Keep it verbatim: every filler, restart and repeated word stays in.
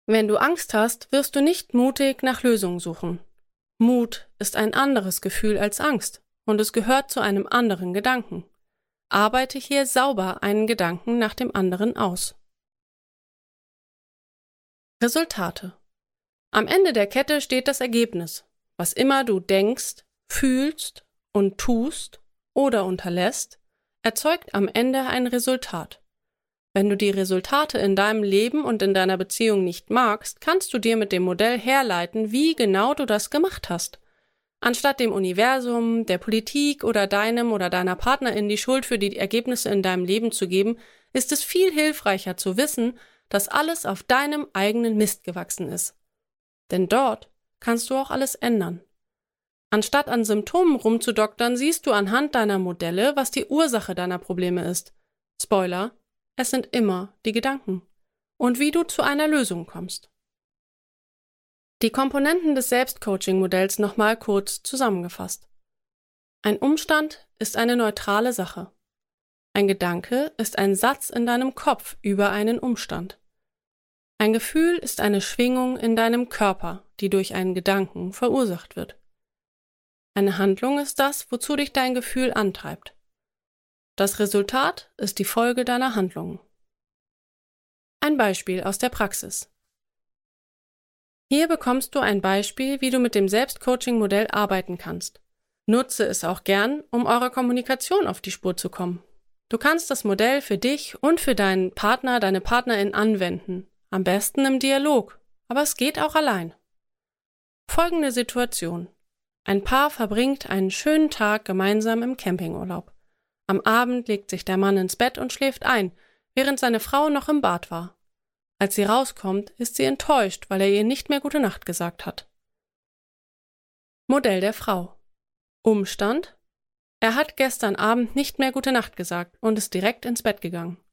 Wenn du Angst hast, wirst du nicht mutig nach Lösungen suchen. Mut ist ein anderes Gefühl als Angst und es gehört zu einem anderen Gedanken. Arbeite hier sauber einen Gedanken nach dem anderen aus. Resultate. Am Ende der Kette steht das Ergebnis. Was immer du denkst, fühlst und tust oder unterlässt, erzeugt am Ende ein Resultat. Wenn du die Resultate in deinem Leben und in deiner Beziehung nicht magst, kannst du dir mit dem Modell herleiten, wie genau du das gemacht hast. Anstatt dem Universum, der Politik oder deinem oder deiner Partnerin die Schuld für die Ergebnisse in deinem Leben zu geben, ist es viel hilfreicher zu wissen, dass alles auf deinem eigenen Mist gewachsen ist. Denn dort kannst du auch alles ändern. Anstatt an Symptomen rumzudoktern, siehst du anhand deiner Modelle, was die Ursache deiner Probleme ist. Spoiler: Es sind immer die Gedanken. Und wie du zu einer Lösung kommst. Die Komponenten des Selbstcoaching-Modells nochmal kurz zusammengefasst. Ein Umstand ist eine neutrale Sache. Ein Gedanke ist ein Satz in deinem Kopf über einen Umstand. Ein Gefühl ist eine Schwingung in deinem Körper, die durch einen Gedanken verursacht wird. Eine Handlung ist das, wozu dich dein Gefühl antreibt. Das Resultat ist die Folge deiner Handlungen. Ein Beispiel aus der Praxis. Hier bekommst du ein Beispiel, wie du mit dem Selbstcoaching-Modell arbeiten kannst. Nutze es auch gern, um eurer Kommunikation auf die Spur zu kommen. Du kannst das Modell für dich und für deinen Partner, deine Partnerin anwenden. Am besten im Dialog, aber es geht auch allein. Folgende Situation. Ein Paar verbringt einen schönen Tag gemeinsam im Campingurlaub. Am Abend legt sich der Mann ins Bett und schläft ein, während seine Frau noch im Bad war. Als sie rauskommt, ist sie enttäuscht, weil er ihr nicht mehr Gute Nacht gesagt hat. Modell der Frau. Umstand: Er hat gestern Abend nicht mehr Gute Nacht gesagt und ist direkt ins Bett gegangen.